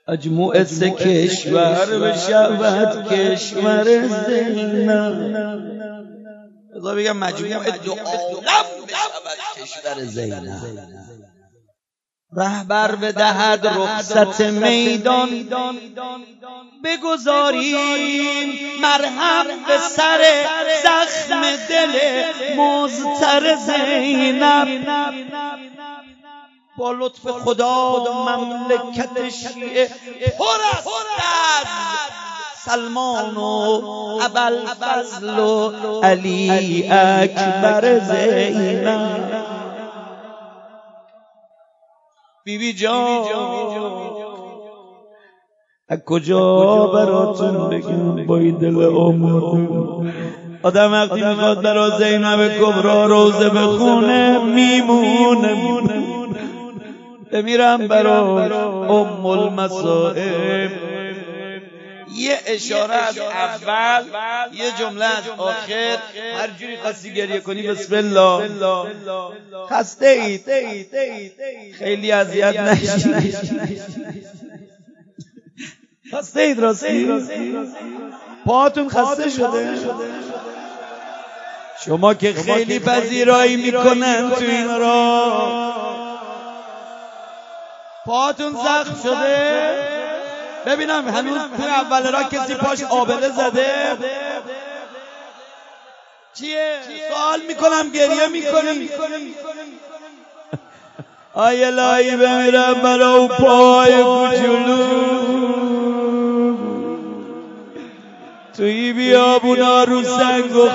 مجموع سه کشور بشود کشور زینب. بذار بگم مجموع دو عالم بشود کشور زینب. رهبر بدهد رخصت میدان بگذاریم مرهم به سر زخم دل مضطر زینب. با لطف خدا مملکت شیعه پر است از سلمان و ابوالفضل و علی اکبر زینب. بیبی جان از کجا براتون بگم با این دل آماده آدم وقتی میخواد برا زینب کبرا روزه بخونه میمونه. بمیرم برا ام المصائب. یه اشاره از اول یه جمله از آخر. هر جوری خواستی گریه کنی بسم الله. خسته اید خیلی اذیت نشید. خسته اید راستی پاهاتون خسته شده. شما که خیلی پذیرایی میکنن تو این راه پاهاتون زخم شده. ببینم هنوز تو اول راه کسی پاش آبله زده؟ چیه؟ سوال میکنم گریه میکنی؟ آی الهی بمیرم برا پای کوچولو توی بیابونا رو سنگ و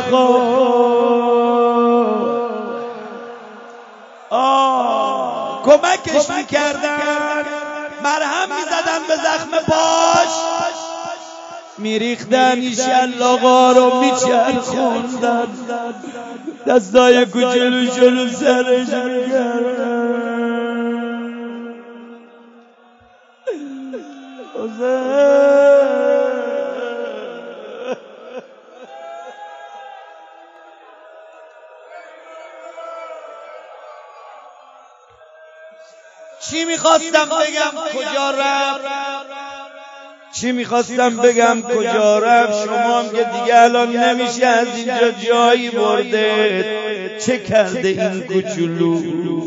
خاک کمکش میکردن، مرهم میزدن به زخم پاش، میریختن ایشالله غارو میچرخوندن، دستای کوچولوشو رو سرش میکردن. چی میخواستم بگم کجا رفت؟ چی میخواستم بگم کجا رفت؟ شما هم که دیگه الان نمیشه از اینجا جایی برده. چه کرده این کوچولو؟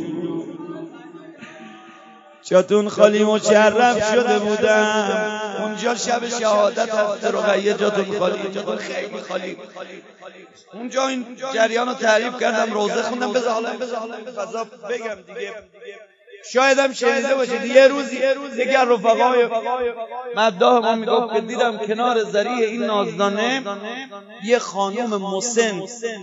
جاتون خالی مشرف شده بودم اونجا شب شهادت از رقیه. جاتون خالی، جاتون خیلی خالی. اونجا این جریان رو تعریف کردم، روزه خوندم. بذار حالا فضا بگم دیگه. شاید هم شنیده باشید یه روزی یکی از رفقای مداح ما میگفت که دیدم کنار ذریح این نازدانه یه خانم مسن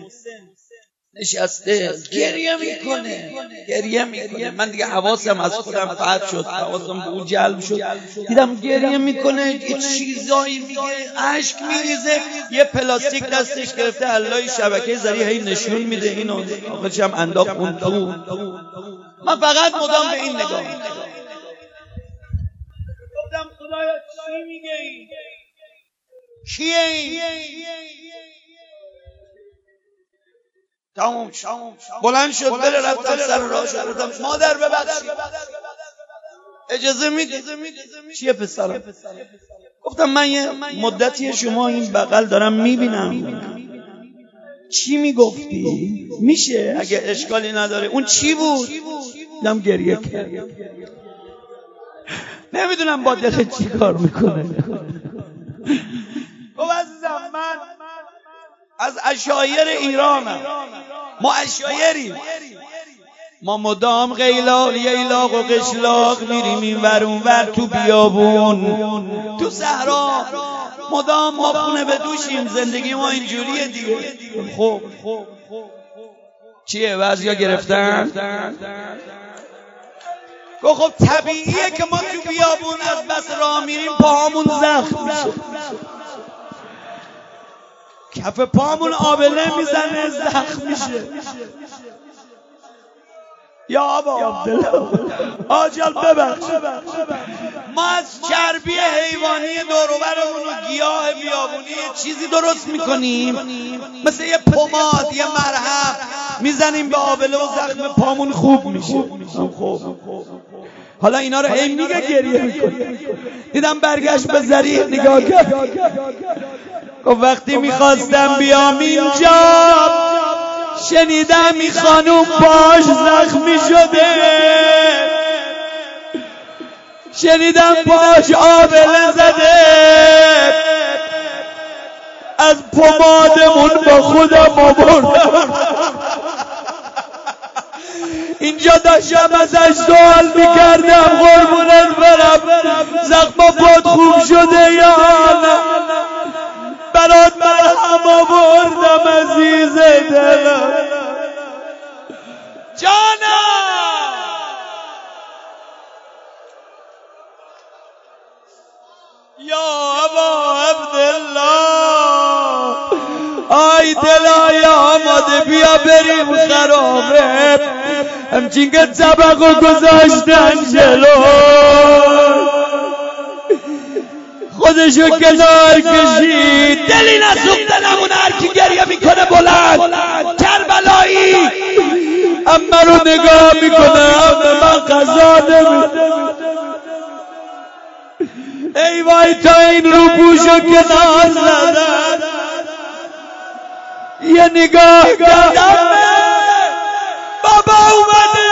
نشسته گریه میکنه. من دیگه حواسم از خودم پرت شد، حواسم به اون جلب شد. دیدم گریه میکنه، یه چیزایی میگه، اشک میریزه. یه پلاستیک دستش گرفته علای شبکه ذریح هی نشون میده. اینو آخرش هم انداخت اون تو. من فقط مدام به این نگاه میکنم. گفتم خدایا چی میگه این؟ کیه این؟ تموم بلند شد بره، رفتم سر راه شد. گفتم مادر ببخشید اجازه میدی؟ چیه پسرم؟ گفتم من یه مدتی شما این بغل دارم میبینم. چی میگفتی؟ میشه اگه اشکالی نداره؟ اون چی بود؟ دیدم گریه کرد. نمیدونم با دلت چی کار میکنه. خب عزیزم من از عشایر ایرانم. ما عشایریم. ما مدام غیلاق ییلاق و قشلاق میریم این ور اون ور، تو بیابون، تو صحرا. مدام ما خونه به دوشیم. زندگی ما اینجوریه دیگه. خب چیه بعضیا گرفتن؟ خب طبیعیه که ما تو بیابون از بس راه میریم پاهامون زخم میشه، کف پامون آبله میزنه زخم میشه. یا آبا عبدالله آجال ببخش. ما از چربی حیوانی دوروبرمون و گیاه بیابونی یه چیزی درست میکنیم، مثل یه پماد، یه مرهم میزنیم به آبله و زخم پامون خوب میشه. حالا اینا رو هی میگه گریه میکنه. دیدم برگشت به ظریف نگاه کرد، گفت وقتی میخواستم بیام اینجا شنیدم این خانوم باش زخمی شده، شنیدم باش آبله زده، از پمادمون با خودم آوردم. اینجا داشتم ازش سوال میکردم قربونت برم زخما پات خوب شده یا نه، برات مرهم آوردم عزیز دلم. جانم یا ابا عبدالله، آی دلای آماده بیا بریم خرابه، همچین که طبقو گذاشتن جلو خودشو کنار کشید. دلی نسوخته نمونه هرکی گریه میکنه بلند. کربلایی اما رو نگاه میکنه، اما من قضا نمیده. ای وای تا این رو بوشو کنار زدن، یه نگاه کردم بابا اومده،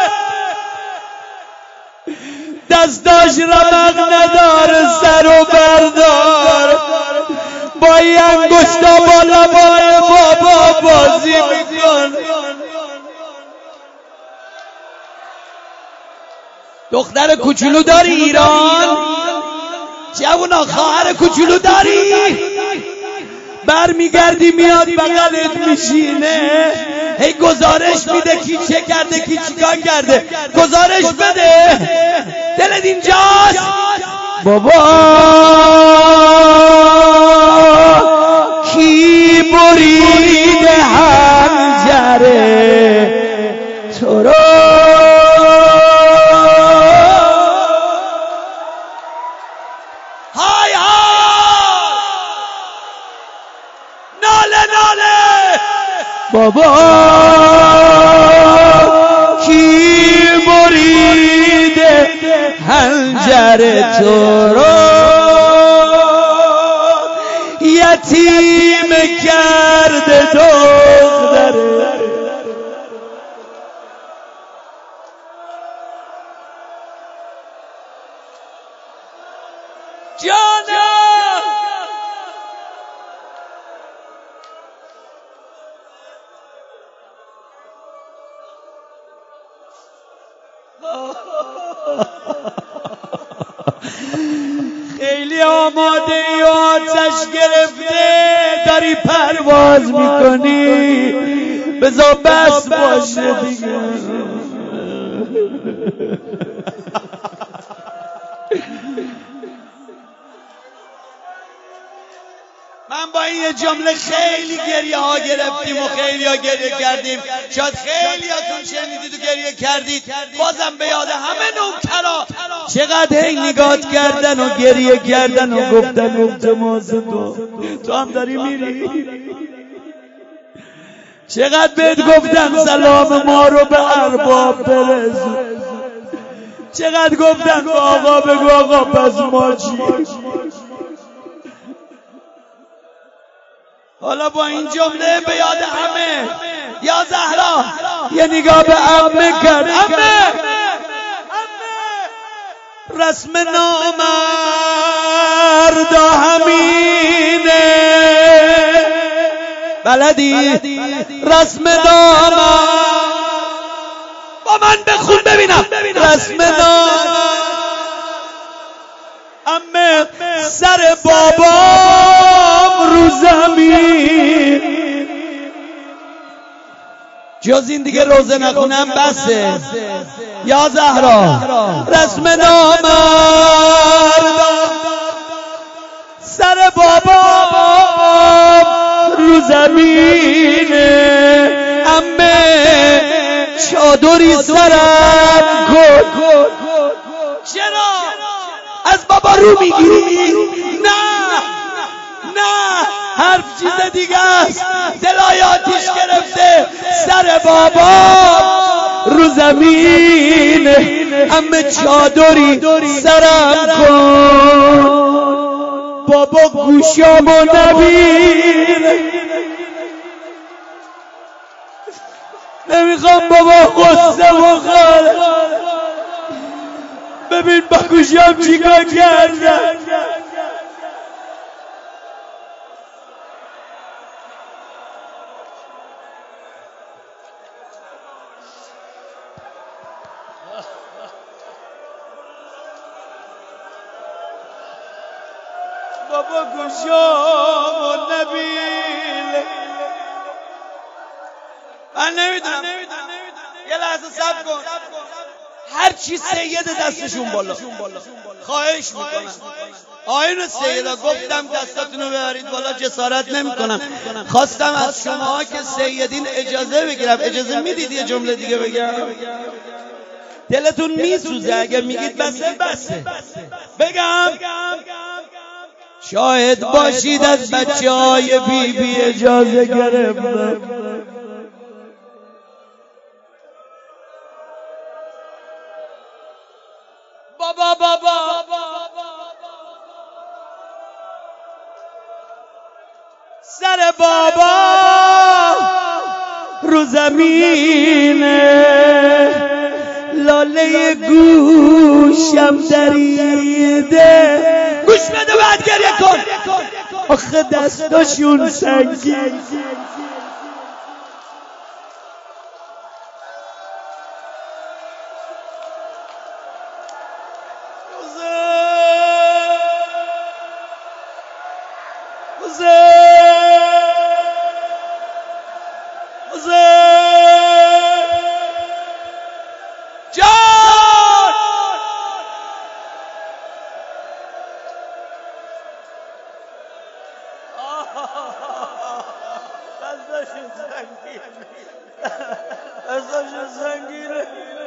دستاش رمق نداره، سر و بردار با این انگشتا با لبای بابا بازی میکن. دختر کوچولو داری ایران؟ جوونا خواهر کوچولو داری؟ برمیگردی میاد بغلت میشینه، هی گزارش میده کی چه کرده کی چیکار کرده، گزارش بده. دلت اینجاست بابا کی بریده حنجره تو رو، های های ناله ناله بابا کی بریده حنجره تو رو، یتیم کرده دختره. جانم خیلی آماده ای و آتش گرفته داری پرواز میکنی، بذار بس باشه دیگه. من با این جمله خیلی گریه ها گرفتیم و خیلی ها گریه کردیم، شاید خیلی هاتون شنیدید و گریه کردید. بازم به یاد همه نوکرا چقدر هی نگات کردن و گریه کردن و گفتن التماس تو هم داری میری، چقدر بهت گفتم سلام ما رو به ارباب برسون، چقدر گفتم به آقا بگو آقا پس ما چی. حالا با این جمله به یاد همه، یا زهرا یه نگاه به عمه کرد. عمه رسم نامرد همینه، بلدی رسم نامرد، با من بخون ببینم. رسم نامرد عمه سر بابام رو زمین، جز این دیگه روزه نخونم بسه. یا زهرا رسم نامرد سر بابام رو زمینه، عمه چادری سرم کن. چرا از بابا رو میگیری؟ نه نه، حرف چیز دیگه است. دلای آتیش گرفته، سر بابا رو زمینه، همه چادری سرم کن بابا گوشامو نبین نمیخوام بابا غصه بخوره ببین با گوشام چیکار کردم بابا گوشامو نبین من نمیدونم یه لحظه صبر کن هر چی سید دستشون بالا خواهش میکنم آیون سیدا گفتم دستاتونو ببرید بالا جسارت نمیکنم خواستم از شما که سیدین اجازه بگیرم اجازه میدید یه جمله دیگه بگم دلتون میسوزه اگه میگید بسه بگم شاهد باشید از بچه‌های بی اجازه گرفتم بابا سر بابا رو زمینه لاله گوشم دریده گوش بده بعد گریه کن آخه دستاشون سنگین دستاشون سنگینه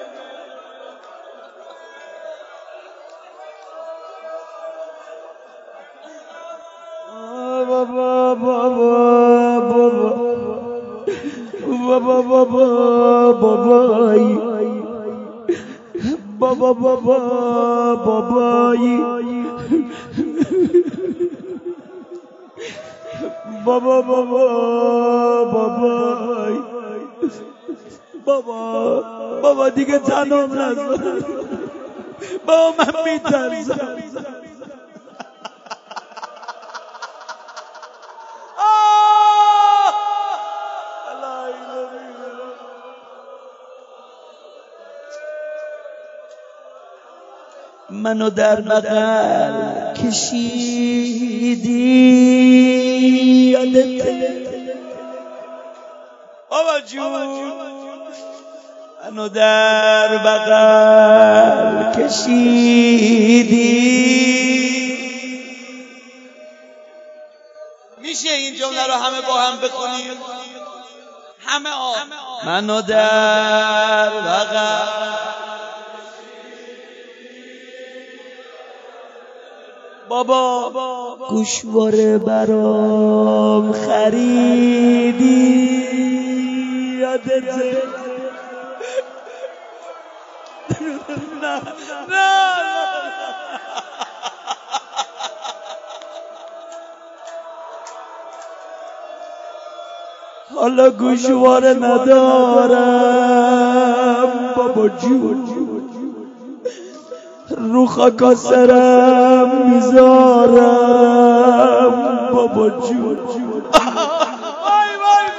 بابا دیگه تنم نزن بابا من میترسم منو در بغل کشیدی یادت بابا جون منو در بغل کشیدی میشه این جمله رو همه با هم بخونیم همه منو در بغل بابا گوشواره برام خریدی یادته نه حالا گوشواره ندارم بابا جون رو خاکا سرم میذارم بابا جون وای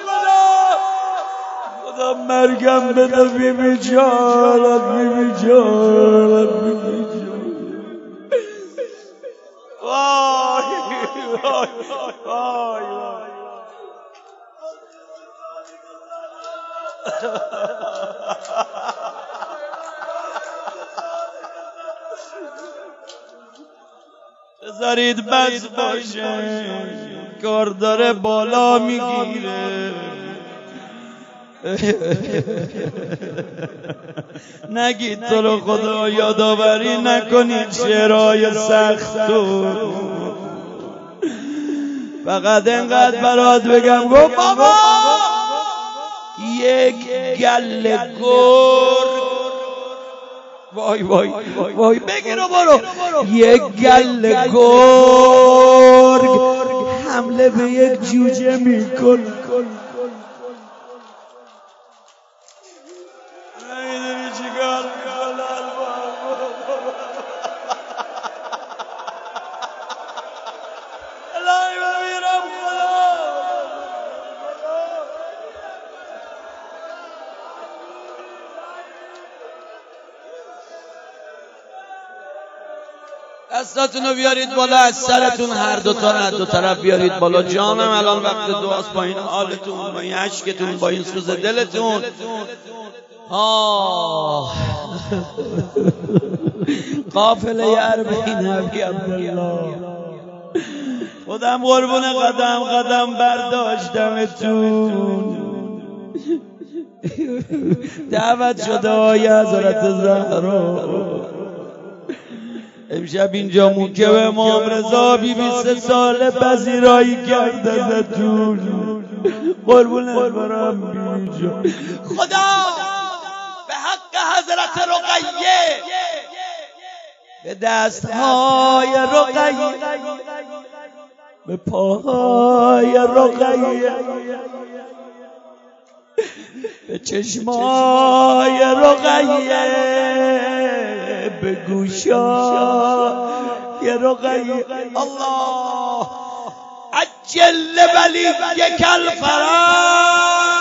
خدا مرگم بده بیبی جانت وای بذارید بس باشه کار داره بالا میگیره نگید تو رو خدا یادآوری نکنید شعرهای سختو فقط انقدر برات بگم گفت بابا یک گله گرگ وای وای وای بگیر و برو. یک گله گرگ حمله به یک جوجه میکن. نمیدونی چیکار میکنه. الهی بمیرم خدا. دستاتونو بیارید بالا، از سرتون هر دوتا نه دو طرف بیارید بالا. جانم الان وقت دعاست. با این حالتون، با این عشقتون، با این سوز دلتون. قافله اربعین ابی عبدالله. خودم قربون قدم برداشتمتون. دعوت شده های حضرت زهرا. امشب اینجا موکب امام رضا بیبی 3 ساله پذیرایی کرد ازتون. قربونت برم بیجا. خدا به حق حضرت رقیه، به دستهای رقیه، به پاهای رقیه، به چشمای رقیه، به گوشای رقیه. الله عجل ولی یک الفرج.